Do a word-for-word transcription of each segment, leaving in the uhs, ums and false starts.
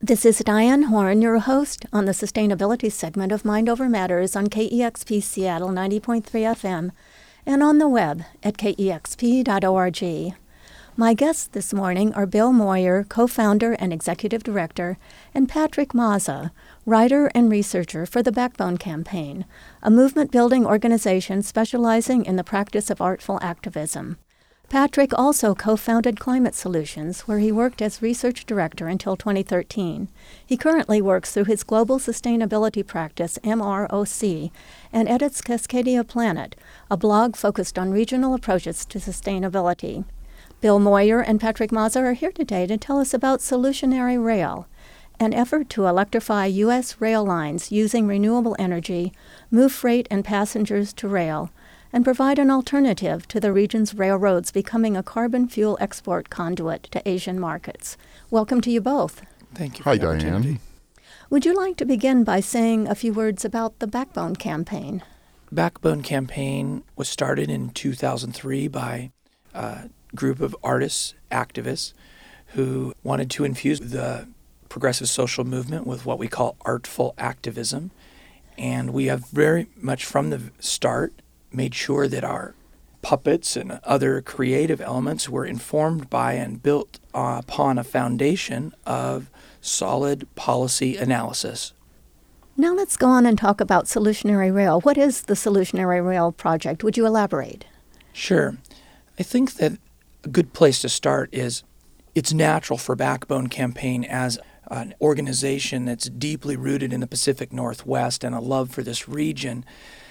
This is Diane Horn, your host on the sustainability segment of Mind Over Matters on K E X P Seattle ninety point three F M and on the web at K E X P dot org. My guests this morning are Bill Moyer, co-founder and executive director, and Patrick Mazza, writer and researcher for the Backbone Campaign, a movement-building organization specializing in the practice of artful activism. Patrick also co-founded Climate Solutions, where he worked as research director until twenty thirteen. He currently works through his global sustainability practice, M R O C, and edits Cascadia Planet, a blog focused on regional approaches to sustainability. Bill Moyer and Patrick Mazza are here today to tell us about Solutionary Rail, an effort to electrify U S rail lines using renewable energy, move freight and passengers to rail, and provide an alternative to the region's railroads becoming a carbon fuel export conduit to Asian markets. Welcome to you both. Thank you. Hi, Diane. Would you like to begin by saying a few words about the Backbone Campaign? Backbone Campaign was started in two thousand three by a group of artists, activists, who wanted to infuse the progressive social movement with what we call artful activism. And we have very much from the start made sure that our puppets and other creative elements were informed by and built uh, upon a foundation of solid policy analysis. Now let's go on and talk about Solutionary Rail. What is the Solutionary Rail project? Would you elaborate? Sure. I think that a good place to start is it's natural for Backbone Campaign as an organization that's deeply rooted in the Pacific Northwest and a love for this region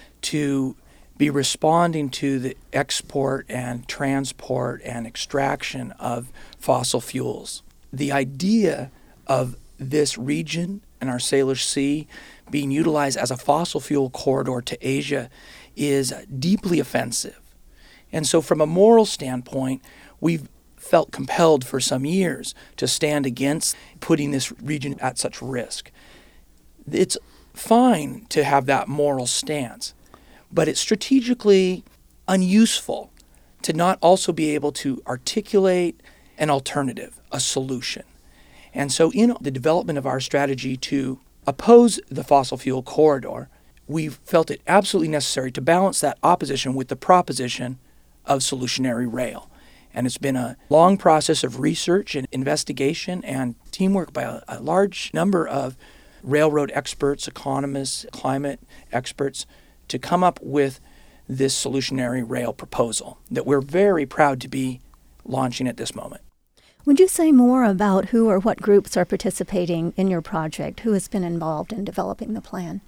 to be responding to the export and transport and extraction of fossil fuels. The idea of this region and our Salish Sea being utilized as a fossil fuel corridor to Asia is deeply offensive. And so from a moral standpoint, we've felt compelled for some years to stand against putting this region at such risk. It's fine to have that moral stance, but it's strategically unuseful to not also be able to articulate an alternative, a solution. And so in the development of our strategy to oppose the fossil fuel corridor, we felt it absolutely necessary to balance that opposition with the proposition of Solutionary Rail. And it's been a long process of research and investigation and teamwork by a, a large number of railroad experts, economists, climate experts, to come up with this Solutionary Rail proposal that we're very proud to be launching at this moment. Would you say more about who or what groups are participating in your project? Who has been involved in developing the plan?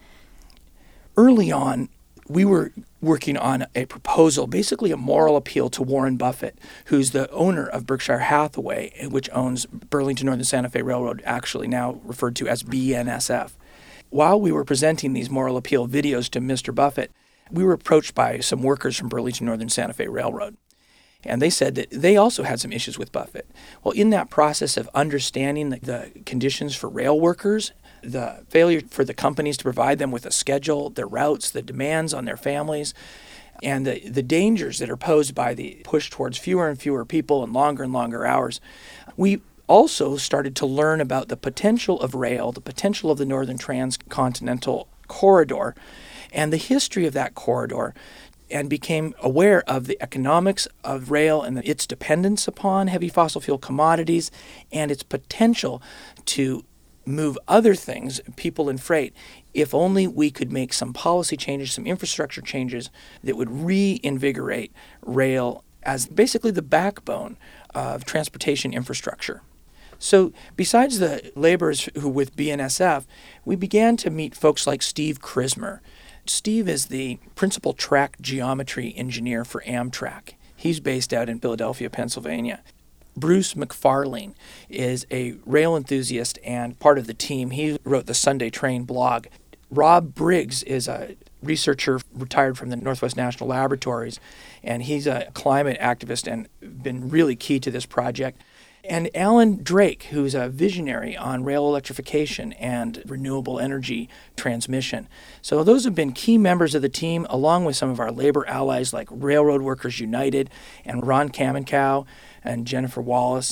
Early on, we were working on a proposal, basically a moral appeal to Warren Buffett, who's the owner of Berkshire Hathaway, which owns Burlington Northern Santa Fe Railroad, actually now referred to as B N S F. While we were presenting these moral appeal videos to Mister Buffett, we were approached by some workers from Burlington Northern Santa Fe Railroad. And they said that they also had some issues with Buffett. Well, in that process of understanding the, the conditions for rail workers, the failure for the companies to provide them with a schedule, their routes, the demands on their families, and the, the dangers that are posed by the push towards fewer and fewer people and longer and longer hours, we also started to learn about the potential of rail, the potential of the Northern Transcontinental Corridor, and the history of that corridor, and became aware of the economics of rail and its dependence upon heavy fossil fuel commodities and its potential to move other things, people and freight, if only we could make some policy changes, some infrastructure changes that would reinvigorate rail as basically the backbone of transportation infrastructure. So besides the laborers who with B N S F, we began to meet folks like Steve Krismer. Steve is the principal track geometry engineer for Amtrak. He's based out in Philadelphia, Pennsylvania. Bruce McFarlane is a rail enthusiast and part of the team. He wrote the Sunday Train blog. Rob Briggs is a researcher retired from the Northwest National Laboratories, and he's a climate activist and been really key to this project. And Alan Drake, who's a visionary on rail electrification and renewable energy transmission. So those have been key members of the team, along with some of our labor allies like Railroad Workers United and Ron Kamenkow and Jennifer Wallace.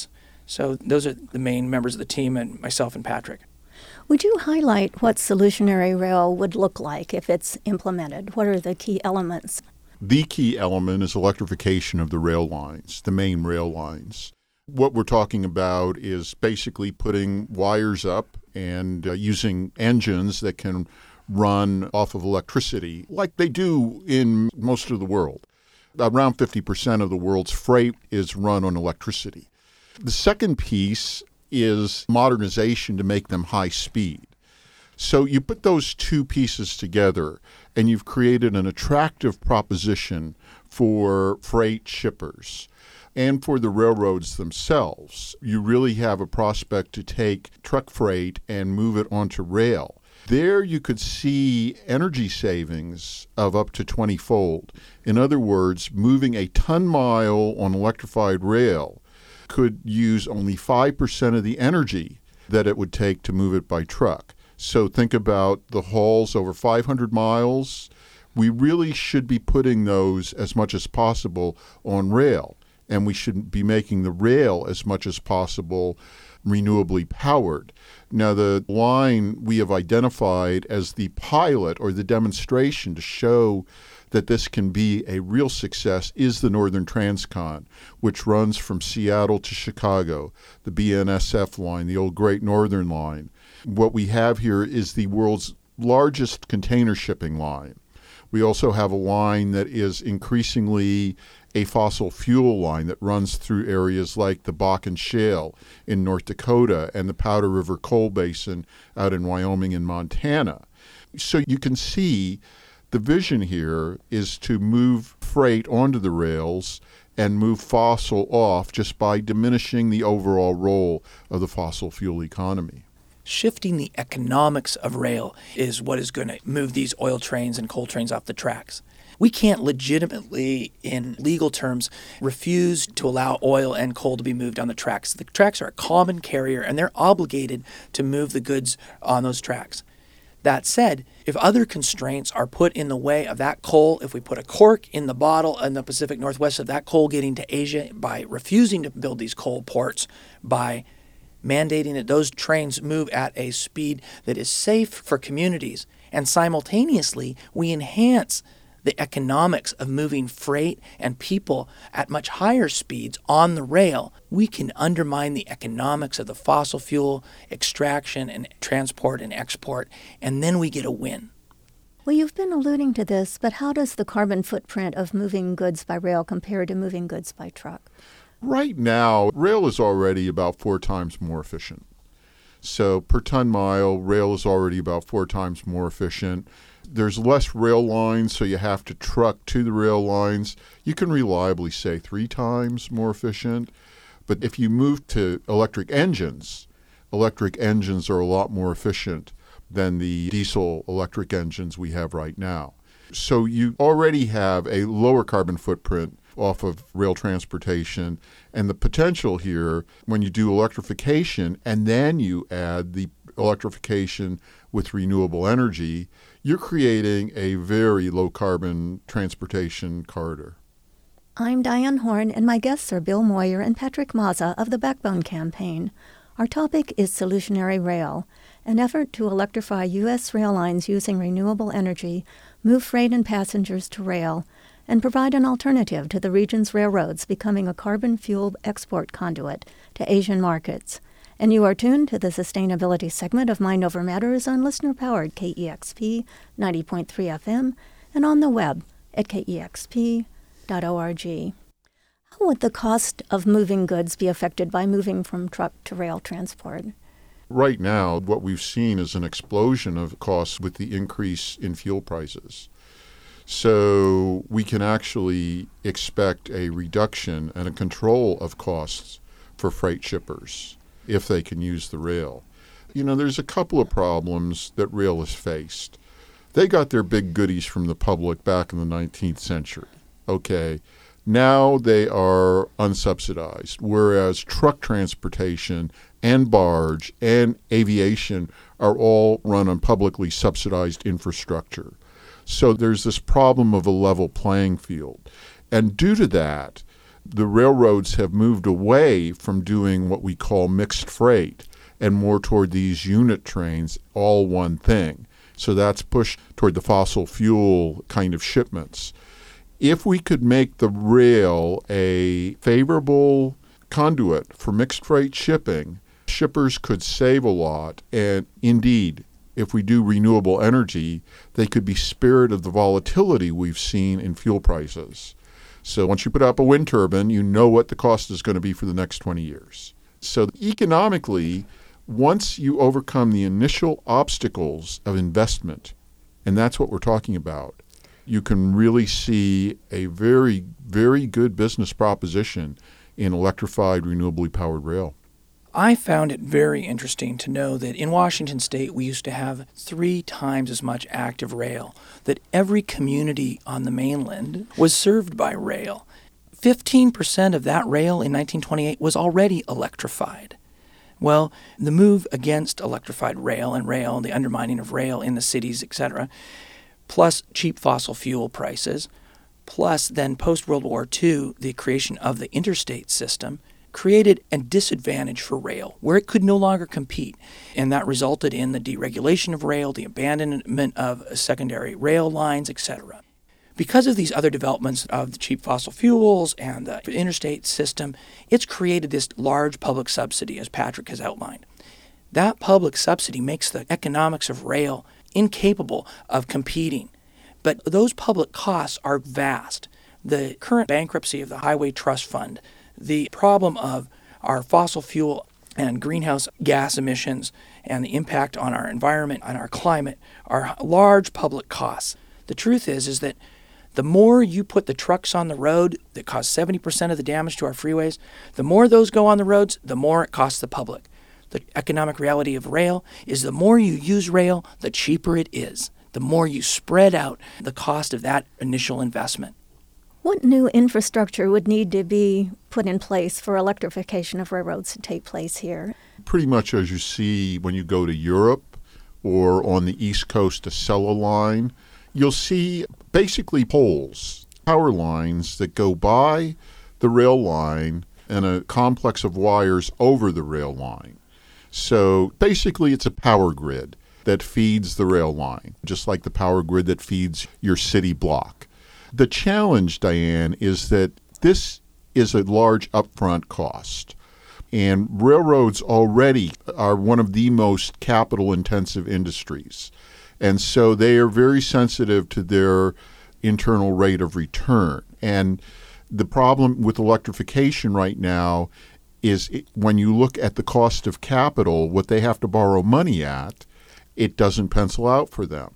So those are the main members of the team, and myself and Patrick. Would you highlight what solutionary rail would look like if it's implemented? What are the key elements? The key element is electrification of the rail lines, the main rail lines. What we're talking about is basically putting wires up and uh, using engines that can run off of electricity like they do in most of the world. Around fifty percent of the world's freight is run on electricity. The second piece is modernization to make them high speed. So you put those two pieces together and you've created an attractive proposition for freight shippers and for the railroads themselves. You really have a prospect to take truck freight and move it onto rail. There you could see energy savings of up to twenty-fold. In other words, moving a ton mile on electrified rail could use only five percent of the energy that it would take to move it by truck. So think about the hauls over five hundred miles. We really should be putting those as much as possible on rail, and we should be making the rail as much as possible renewably powered. Now, the line we have identified as the pilot or the demonstration to show that this can be a real success is the Northern Transcon, which runs from Seattle to Chicago, the B N S F line, the old Great Northern line. What we have here is the world's largest container shipping line. We also have a line that is increasingly a fossil fuel line that runs through areas like the Bakken Shale in North Dakota and the Powder River Coal Basin out in Wyoming and Montana. So you can see the vision here is to move freight onto the rails and move fossil off just by diminishing the overall role of the fossil fuel economy. Shifting the economics of rail is what is going to move these oil trains and coal trains off the tracks. We can't legitimately, in legal terms, refuse to allow oil and coal to be moved on the tracks. The tracks are a common carrier, and they're obligated to move the goods on those tracks. That said, if other constraints are put in the way of that coal, if we put a cork in the bottle in the Pacific Northwest of that coal getting to Asia by refusing to build these coal ports, by mandating that those trains move at a speed that is safe for communities, and simultaneously we enhance the economics of moving freight and people at much higher speeds on the rail, we can undermine the economics of the fossil fuel extraction and transport and export, and then we get a win. Well, you've been alluding to this, but how does the carbon footprint of moving goods by rail compare to moving goods by truck? Right now, rail is already about four times more efficient. So per ton mile, rail is already about four times more efficient. There's less rail lines, so you have to truck to the rail lines. You can reliably say three times more efficient. But if you move to electric engines, electric engines are a lot more efficient than the diesel electric engines we have right now. So you already have a lower carbon footprint off of rail transportation, and the potential here, when you do electrification and then you add the electrification with renewable energy, you're creating a very low carbon transportation corridor. I'm Diane Horn, and my guests are Bill Moyer and Patrick Mazza of the Backbone Campaign. Our topic is Solutionary Rail, an effort to electrify U S rail lines using renewable energy, move freight and passengers to rail, and provide an alternative to the region's railroads becoming a carbon fuel export conduit to Asian markets. And you are tuned to the sustainability segment of Mind Over Matters on listener-powered K E X P ninety point three F M and on the web at K E X P dot org. How would the cost of moving goods be affected by moving from truck to rail transport? Right now, what we've seen is an explosion of costs with the increase in fuel prices. So we can actually expect a reduction and a control of costs for freight shippers if they can use the rail. You know, there's a couple of problems that rail has faced. They got their big goodies from the public back in the nineteenth century. Okay, now they are unsubsidized, whereas truck transportation and barge and aviation are all run on publicly subsidized infrastructure. So there's this problem of a level playing field. And due to that, the railroads have moved away from doing what we call mixed freight and more toward these unit trains, all one thing. So that's pushed toward the fossil fuel kind of shipments. If we could make the rail a favorable conduit for mixed freight shipping, shippers could save a lot. And indeed, if we do renewable energy, they could be spared of the volatility we've seen in fuel prices. So once you put up a wind turbine, you know what the cost is going to be for the next twenty years. So economically, once you overcome the initial obstacles of investment, and that's what we're talking about, you can really see a very, very good business proposition in electrified, renewably powered rail. I found it very interesting to know that in Washington State we used to have three times as much active rail, that every community on the mainland was served by rail. fifteen percent of that rail in nineteen twenty-eight was already electrified. Well, the move against electrified rail and rail, the undermining of rail in the cities, et cetera, plus cheap fossil fuel prices, plus then post-World War Two, the creation of the interstate system, created a disadvantage for rail where it could no longer compete. And that resulted in the deregulation of rail, the abandonment of secondary rail lines, et cetera. Because of these other developments of the cheap fossil fuels and the interstate system, it's created this large public subsidy, as Patrick has outlined. That public subsidy makes the economics of rail incapable of competing. But those public costs are vast. The current bankruptcy of the Highway Trust Fund, the problem of our fossil fuel and greenhouse gas emissions and the impact on our environment and our climate are large public costs. The truth is, is that the more you put the trucks on the road that cause seventy percent of the damage to our freeways, the more those go on the roads, the more it costs the public. The economic reality of rail is the more you use rail, the cheaper it is. The more you spread out the cost of that initial investment. What new infrastructure would need to be put in place for electrification of railroads to take place here? Pretty much as you see when you go to Europe or on the East Coast, a Acela line, you'll see basically poles, power lines that go by the rail line and a complex of wires over the rail line. So basically it's a power grid that feeds the rail line, just like the power grid that feeds your city block. The challenge, Diane, is that this is a large upfront cost. And railroads already are one of the most capital-intensive industries. And so they are very sensitive to their internal rate of return. And the problem with electrification right now is it, when you look at the cost of capital, what they have to borrow money at, it doesn't pencil out for them.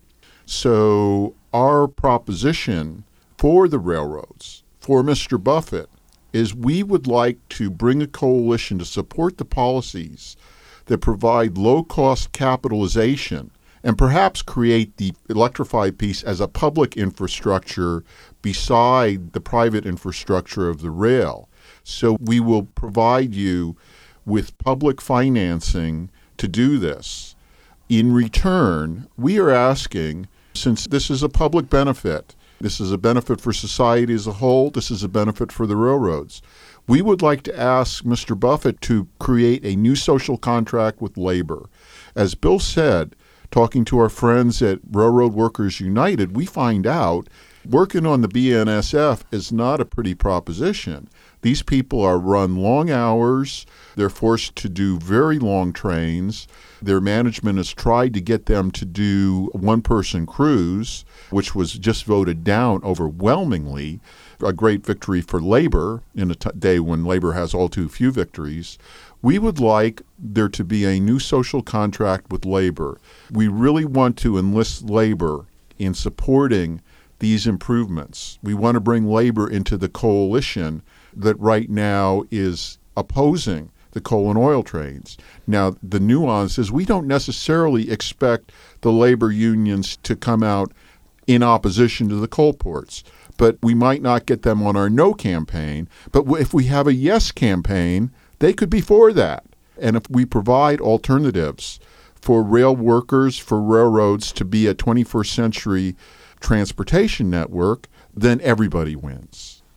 So our proposition for the railroads, for Mister Buffett, is we would like to bring a coalition to support the policies that provide low-cost capitalization and perhaps create the electrified piece as a public infrastructure beside the private infrastructure of the rail. So we will provide you with public financing to do this. In return, we are asking, since this is a public benefit, this is a benefit for society as a whole, this is a benefit for the railroads, we would like to ask Mister Buffett to create a new social contract with labor. As Bill said, talking to our friends at Railroad Workers United, we find out working on the B N S F is not a pretty proposition. These people are run long hours. They're forced to do very long trains. Their management has tried to get them to do one-person crews, which was just voted down overwhelmingly. A great victory for labor in a t- day when labor has all too few victories. We would like there to be a new social contract with labor. We really want to enlist labor in supporting these improvements. We want to bring labor into the coalition that right now is opposing the coal and oil trains. Now, the nuance is we don't necessarily expect the labor unions to come out in opposition to the coal ports, but we might not get them on our no campaign. But if we have a yes campaign, they could be for that. And if we provide alternatives for rail workers, for railroads to be a twenty-first century transportation network, then everybody wins.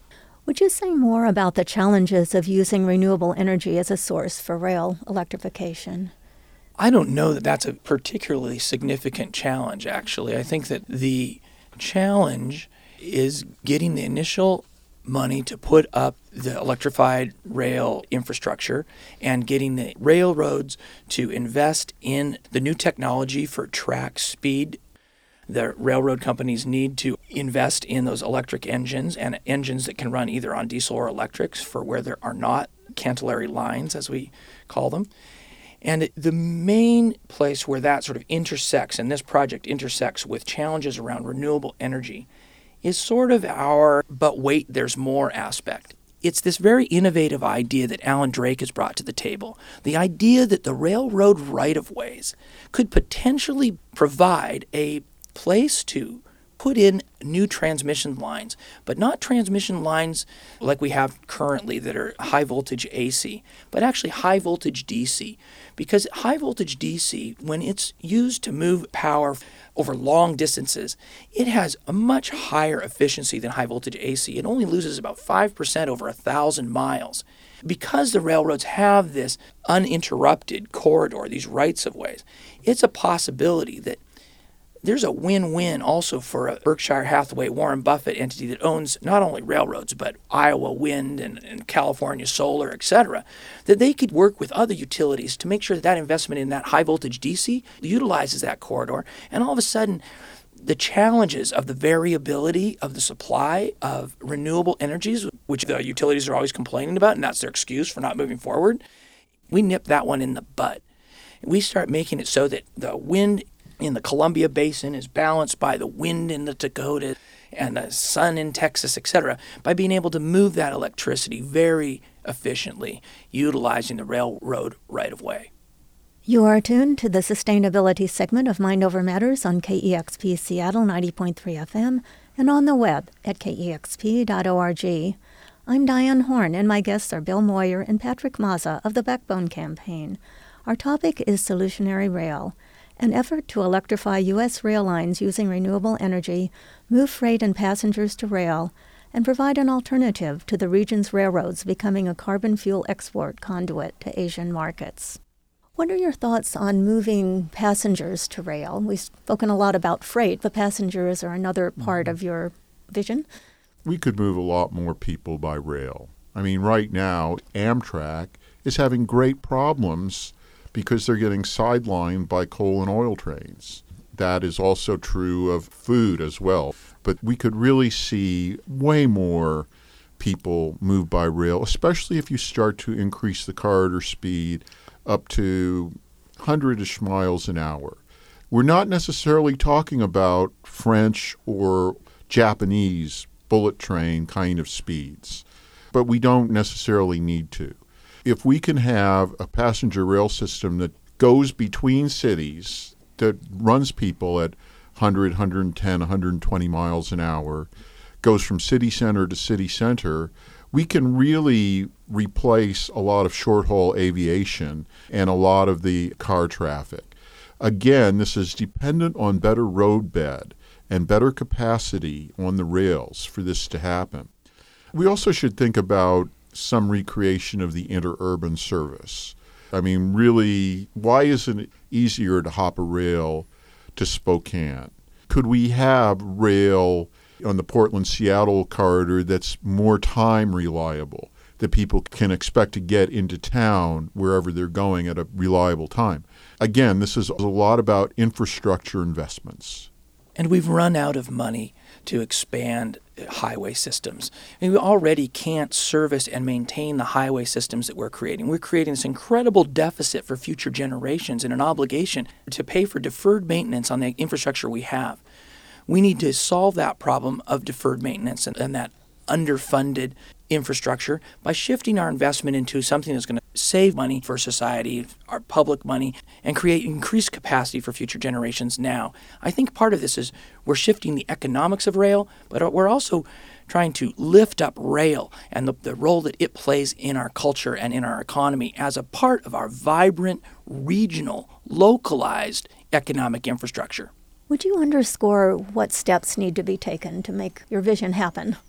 Would you say more about the challenges of using renewable energy as a source for rail electrification? I don't know that that's a particularly significant challenge, actually. I think that the challenge is getting the initial money to put up the electrified rail infrastructure and getting the railroads to invest in the new technology for track speed. The railroad companies need to invest in those electric engines and engines that can run either on diesel or electrics for where there are not cantillary lines, as we call them. And the main place where that sort of intersects, and this project intersects with challenges around renewable energy, is sort of our but wait, there's more aspect. It's this very innovative idea that Alan Drake has brought to the table, the idea that the railroad right-of-ways could potentially provide a place to put in new transmission lines, but not transmission lines like we have currently that are high voltage A C, but actually high voltage D C. Because high voltage D C, when it's used to move power over long distances, it has a much higher efficiency than high voltage A C. It only loses about five percent over a thousand miles. Because the railroads have this uninterrupted corridor, these rights of ways, it's a possibility that there's a win-win also for a Berkshire Hathaway, Warren Buffett entity that owns not only railroads, but Iowa Wind and, and California Solar, et cetera, that they could work with other utilities to make sure that that investment in that high-voltage D C utilizes that corridor. And all of a sudden, the challenges of the variability of the supply of renewable energies, which the utilities are always complaining about, and that's their excuse for not moving forward, we nip that one in the bud. We start making it so that the wind in the Columbia Basin is balanced by the wind in the Dakota and the sun in Texas, et cetera, by being able to move that electricity very efficiently, utilizing the railroad right-of-way. You are tuned to the sustainability segment of Mind Over Matters on K E X P Seattle ninety point three F M and on the web at K E X P dot org. I'm Diane Horn, and my guests are Bill Moyer and Patrick Mazza of the Backbone Campaign. Our topic is Solutionary Rail, an effort to electrify U S rail lines using renewable energy, move freight and passengers to rail, and provide an alternative to the region's railroads becoming a carbon fuel export conduit to Asian markets. What are your thoughts on moving passengers to rail? We've spoken a lot about freight, but passengers are another part of your vision. We could move a lot more people by rail. I mean, right now, Amtrak is having great problems because they're getting sidelined by coal and oil trains. That is also true of food as well. But we could really see way more people move by rail, especially if you start to increase the corridor speed up to one hundred-ish miles an hour. We're not necessarily talking about French or Japanese bullet train kind of speeds, but we don't necessarily need to. If we can have a passenger rail system that goes between cities, that runs people at one hundred, one hundred ten, one hundred twenty miles an hour, goes from city center to city center, we can really replace a lot of short-haul aviation and a lot of the car traffic. Again, this is dependent on better road bed and better capacity on the rails for this to happen. We also should think about some recreation of the interurban service. I mean, really, why isn't it easier to hop a rail to Spokane? Could we have rail on the Portland-Seattle corridor that's more time reliable, that people can expect to get into town wherever they're going at a reliable time? Again, this is a lot about infrastructure investments. And we've run out of money to expand highway systems. I mean, we already can't service and maintain the highway systems that we're creating. We're creating this incredible deficit for future generations and an obligation to pay for deferred maintenance on the infrastructure we have. We need to solve that problem of deferred maintenance and, and that underfunded infrastructure by shifting our investment into something that's going to save money for society, our public money, and create increased capacity for future generations now. I think part of this is we're shifting the economics of rail, but we're also trying to lift up rail and the, the role that it plays in our culture and in our economy as a part of our vibrant, regional, localized economic infrastructure. Would you underscore what steps need to be taken to make your vision happen?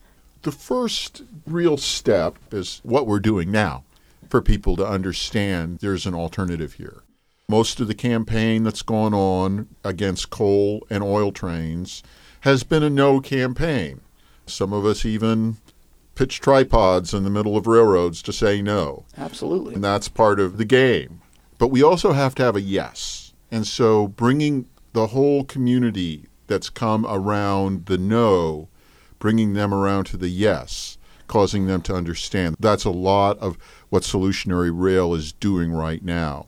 The first real step is what we're doing now for people to understand there's an alternative here. Most of the campaign that's gone on against coal and oil trains has been a no campaign. Some of us even pitch tripods in the middle of railroads to say no. Absolutely. And that's part of the game. But we also have to have a yes. And so bringing the whole community that's come around the no, bringing them around to the yes, causing them to understand. That's a lot of what Solutionary Rail is doing right now.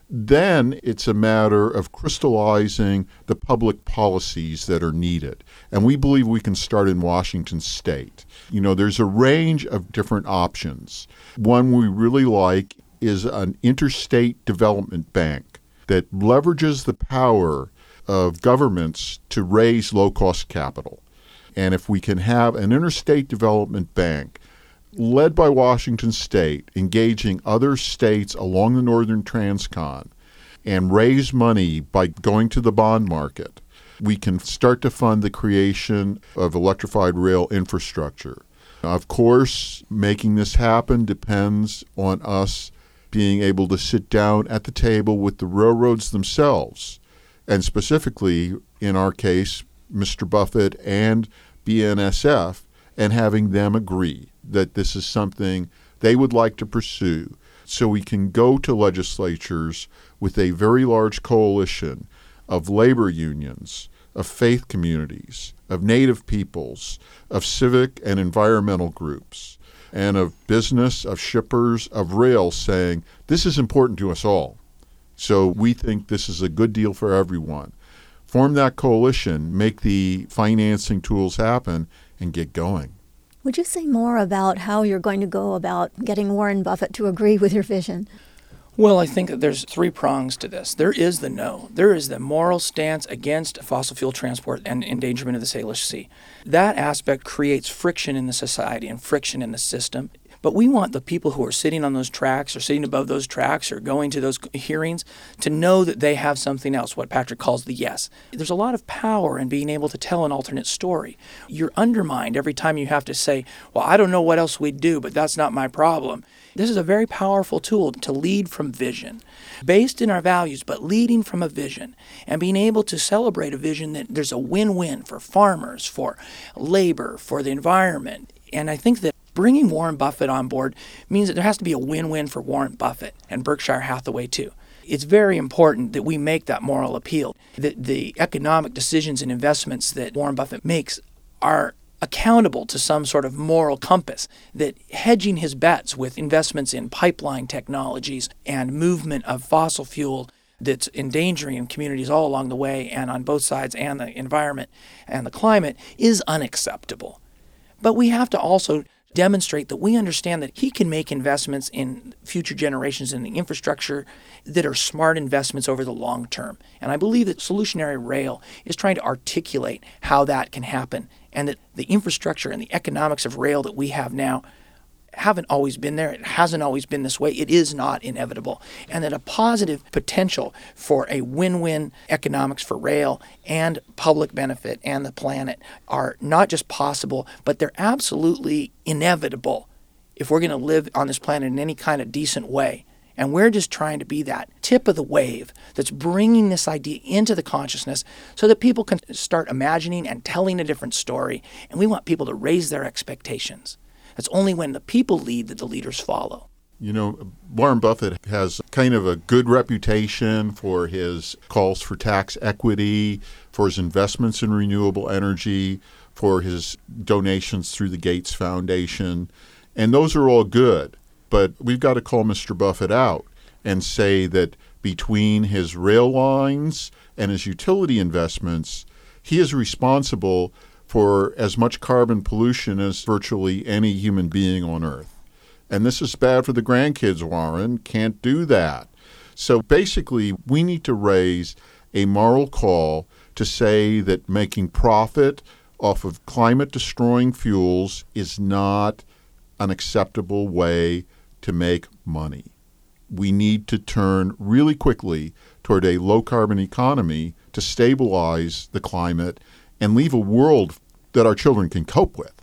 Then it's a matter of crystallizing the public policies that are needed. And we believe we can start in Washington State. You know, there's a range of different options. One we really like is an interstate development bank that leverages the power of governments to raise low-cost capital. And if we can have an interstate development bank led by Washington State, engaging other states along the Northern Transcon, and raise money by going to the bond market, we can start to fund the creation of electrified rail infrastructure. Of course, making this happen depends on us being able to sit down at the table with the railroads themselves, and specifically, in our case, Mister Buffett and B N S F, and having them agree that this is something they would like to pursue, so we can go to legislatures with a very large coalition of labor unions, of faith communities, of Native peoples, of civic and environmental groups, and of business, of shippers, of rail, saying, this is important to us all. So we think this is a good deal for everyone. Form that coalition, make the financing tools happen, and get going. Would you say more about how you're going to go about getting Warren Buffett to agree with your vision? Well, I think that there's three prongs to this. There is the no. There is the moral stance against fossil fuel transport and endangerment of the Salish Sea. That aspect creates friction in the society and friction in the system. But we want the people who are sitting on those tracks or sitting above those tracks or going to those hearings to know that they have something else, what Patrick calls the yes. There's a lot of power in being able to tell an alternate story. You're undermined every time you have to say, well, I don't know what else we'd do, but that's not my problem. This is a very powerful tool to lead from vision, based in our values, but leading from a vision and being able to celebrate a vision that there's a win-win for farmers, for labor, for the environment. And I think that bringing Warren Buffett on board means that there has to be a win-win for Warren Buffett and Berkshire Hathaway too. It's very important that we make that moral appeal, that the economic decisions and investments that Warren Buffett makes are accountable to some sort of moral compass, that hedging his bets with investments in pipeline technologies and movement of fossil fuel that's endangering communities all along the way and on both sides and the environment and the climate is unacceptable. But we have to also demonstrate that we understand that he can make investments in future generations in the infrastructure that are smart investments over the long term. And I believe that Solutionary Rail is trying to articulate how that can happen, and that the infrastructure and the economics of rail that we have now haven't always been there. It hasn't always been this way. It is not inevitable. And that a positive potential for a win-win economics for rail and public benefit and the planet are not just possible, but they're absolutely inevitable if we're going to live on this planet in any kind of decent way. And we're just trying to be that tip of the wave that's bringing this idea into the consciousness so that people can start imagining and telling a different story. And we want people to raise their expectations. It's only when the people lead that the leaders follow. You know, Warren Buffett has kind of a good reputation for his calls for tax equity, for his investments in renewable energy, for his donations through the Gates Foundation. And those are all good. But we've got to call Mister Buffett out and say that between his rail lines and his utility investments, he is responsible for as much carbon pollution as virtually any human being on Earth. And this is bad for the grandkids, Warren. Can't do that. So basically, we need to raise a moral call to say that making profit off of climate-destroying fuels is not an acceptable way to make money. We need to turn really quickly toward a low-carbon economy to stabilize the climate and leave a world that our children can cope with.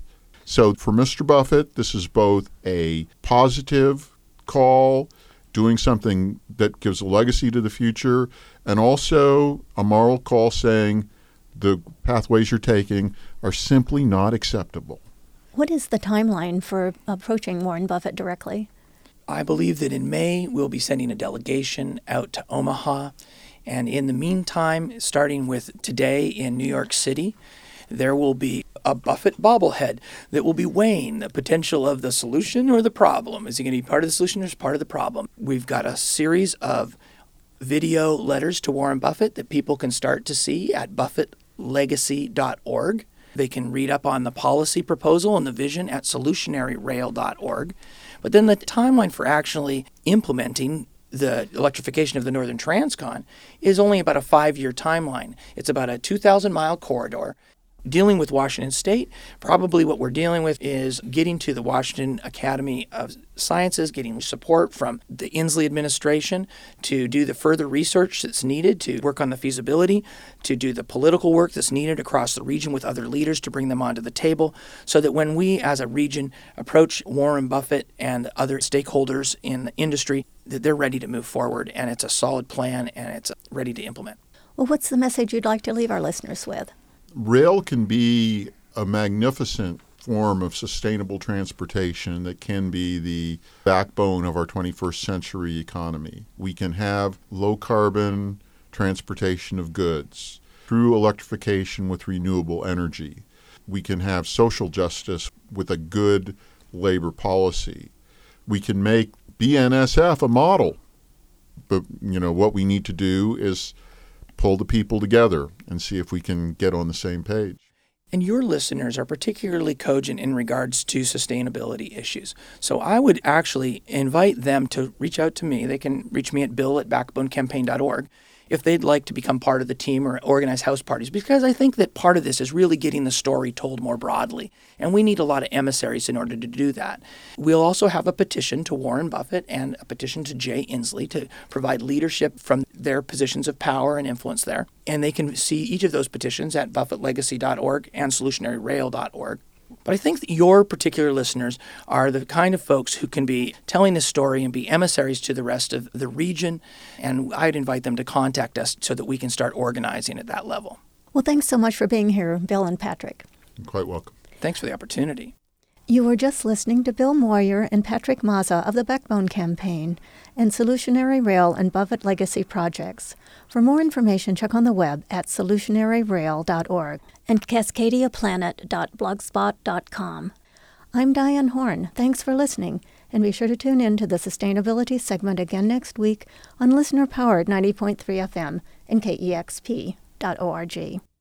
So for Mister Buffett, this is both a positive call, doing something that gives a legacy to the future, and also a moral call saying the pathways you're taking are simply not acceptable. What is the timeline for approaching Warren Buffett directly? I believe that in May we'll be sending a delegation out to Omaha. And in the meantime, starting with today in New York City, there will be a Buffett bobblehead that will be weighing the potential of the solution or the problem. Is he going to be part of the solution or part of the problem? We've got a series of video letters to Warren Buffett that people can start to see at buffett legacy dot org. They can read up on the policy proposal and the vision at solutionary rail dot org. But then the timeline for actually implementing the electrification of the Northern Transcon is only about a five-year timeline. It's about a two thousand mile corridor. Dealing with Washington State, probably what we're dealing with is getting to the Washington Academy of Sciences, getting support from the Inslee administration to do the further research that's needed to work on the feasibility, to do the political work that's needed across the region with other leaders to bring them onto the table, so that when we as a region approach Warren Buffett and other stakeholders in the industry, that they're ready to move forward and it's a solid plan and it's ready to implement. Well, what's the message you'd like to leave our listeners with? Rail can be a magnificent form of sustainable transportation that can be the backbone of our twenty-first century economy. We can have low-carbon transportation of goods through electrification with renewable energy. We can have social justice with a good labor policy. We can make B N S F a model. But, you know, what we need to do is pull the people together and see if we can get on the same page. And your listeners are particularly cogent in regards to sustainability issues. So I would actually invite them to reach out to me. They can reach me at bill at backbone campaign dot org if they'd like to become part of the team or organize house parties, because I think that part of this is really getting the story told more broadly. And we need a lot of emissaries in order to do that. We'll also have a petition to Warren Buffett and a petition to Jay Inslee to provide leadership from their positions of power and influence there. And they can see each of those petitions at buffett legacy dot org and solutionary rail dot org. But I think that your particular listeners are the kind of folks who can be telling this story and be emissaries to the rest of the region. And I'd invite them to contact us so that we can start organizing at that level. Well, thanks so much for being here, Bill and Patrick. You're quite welcome. Thanks for the opportunity. You were just listening to Bill Moyer and Patrick Mazza of the Backbone Campaign and Solutionary Rail and Buffett Legacy Projects. For more information, check on the web at solutionary rail dot org and cascadia planet dot blogspot dot com. I'm Diane Horn. Thanks for listening, and be sure to tune in to the Sustainability segment again next week on listener-powered ninety point three F M and K E X P dot org.